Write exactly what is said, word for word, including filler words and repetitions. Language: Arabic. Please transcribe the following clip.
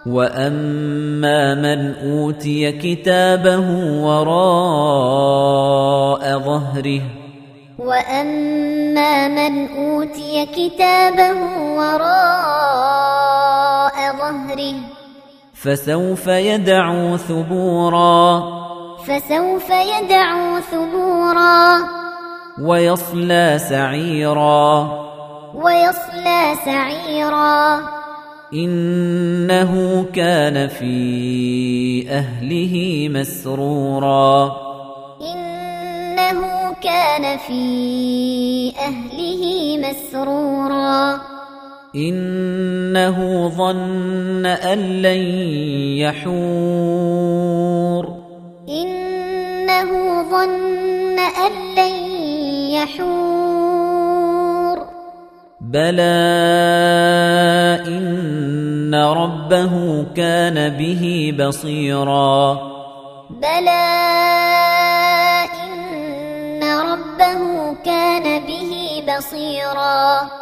وَأَمَّا مَنْ أُوتِيَ كِتَابَهُ وَرَاءَ ظَهْرِهِ وَأَمَّا مَنْ أُوتِيَ كِتَابَهُ وَرَاءَ ظَهْرِهِ فَسَوْفَ يَدْعُو ثُبُورًا فَسَوْفَ يَدْعُو ثُبُورًا وَيَصْلَى سَعِيرًا وَيَصْلَى سَعِيرًا إِنَّهُ كَانَ فِي أَهْلِهِ مَسْرُورًا إِنَّهُ كَانَ فِي أَهْلِهِ مَسْرُورًا إِنَّهُ ظَنَّ أَن لَّن يَحُورَ إِنَّهُ ظَنَّ أَن لَّن يَحُورَ بَلَى إِنَّ رَبَّهُ كَانَ بِهِ بَصِيرًا بَلَى إِنَّ رَبَّهُ كَانَ بِهِ بَصِيرًا